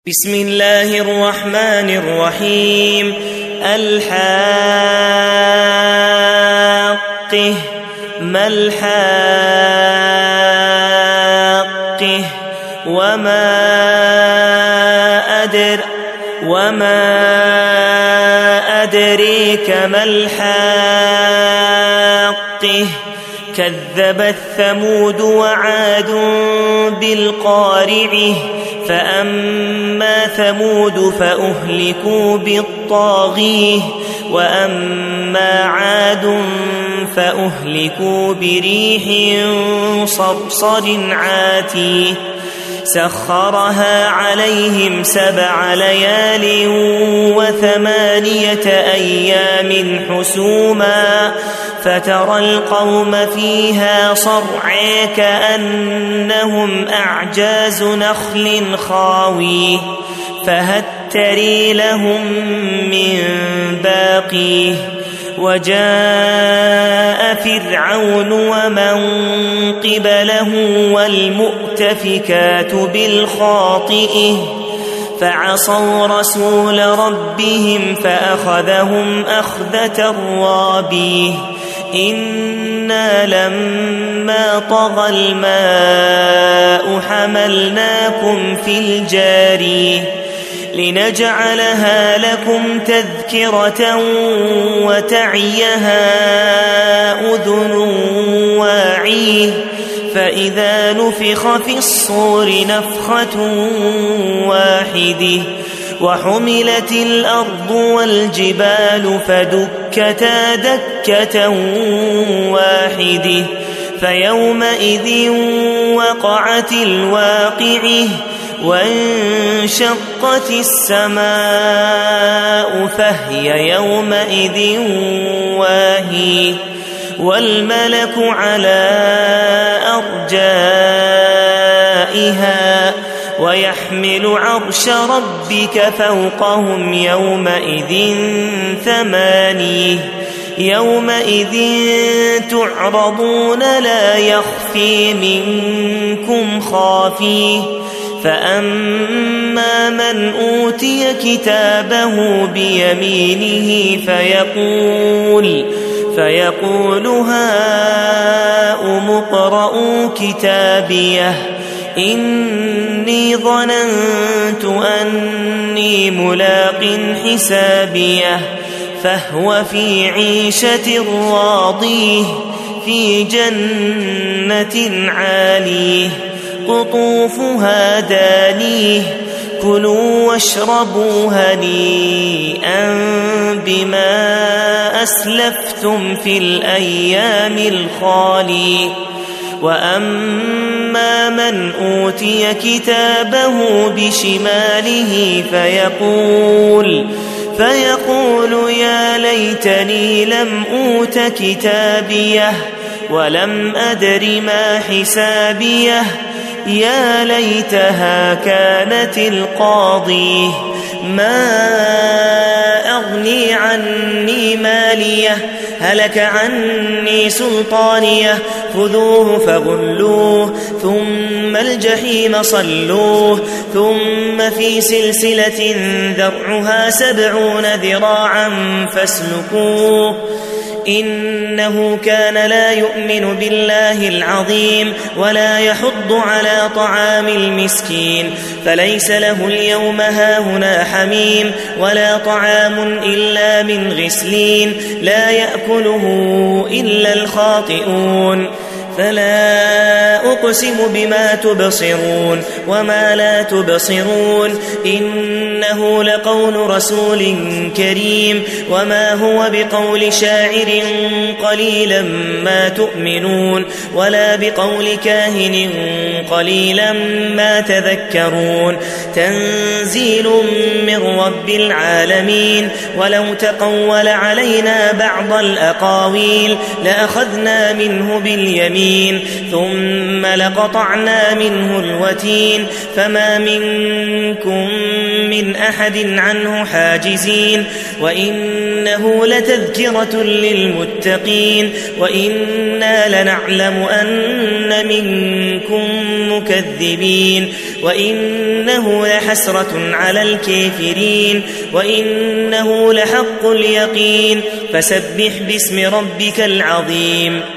بسم الله الرحمن الرحيم. الحاقة ما الحاقة وما أدريك ما الحاقة كذبت ثمود وعاد بالقارعة فأما ثمود فأهلكوا بالطاغية وأما عاد فأهلكوا بريح صرصر عاتيه سخرها عليهم 7 ليال و8 أيام حسوما فترى القوم فيها صرعى كأنهم أعجاز نخل خاويه فهل تري لهم من باقيه وجاء فرعون ومن قبله والمؤتفكات بالخاطئة فعصوا رسول ربهم فأخذهم أخذة رابية إنا لما طغى الماء حملناكم في الجارية لنجعلها لكم تذكرة وتعيها أذن واعية فإذا نفخ في الصور نفخة واحدة وحملت الأرض والجبال فدكتا دكة واحدة فيومئذ وقعت الواقعة وانشقت السماء فهي يومئذ واهية والملك على أرجائها ويحمل عرش ربك فوقهم يومئذ 8 يومئذ تعرضون لا يخفي منكم خافيه فأما من أوتي كتابه بيمينه فيقول هاؤم اقرءوا كتابيه إني ظننت أني ملاق حسابيه فهو في عيشة راضيه في جنة عاليه قطوفها دانيه كلوا واشربوا هنيئا بما أسلفتم في الأيام الخالية وأما من أوتي كتابه بشماله فيقول يا ليتني لم أوت كتابيه ولم أدر ما حسابيه يا ليتها كانت القاضية ما أغني عني ماليه هلك عني سلطانيه خذوه فغلوه ثم الجحيم صلوه ثم في سلسلة ذرعها 70 ذراعا فاسلكوه إنه كان لا يؤمن بالله العظيم ولا يحض على طعام المسكين فليس له اليوم هاهنا حميم ولا طعام إلا من غسلين لا يأكله إلا الخاطئون فلا أقسم بما تبصرون وما لا تبصرون إنه لقول رسول كريم وما هو بقول شاعر قليلا ما تؤمنون ولا بقول كاهن قليلا ما تذكرون تنزيل من رب العالمين ولو تقول علينا بعض الأقاويل لأخذنا منه باليمين ثم لقطعنا منه الوتين فما منكم من أحد عنه حاجزين وإنه لتذكرة للمتقين وإنا لنعلم أن منكم مكذبين وإنه لحسرة على الكافرين وإنه لحق اليقين فسبح باسم ربك العظيم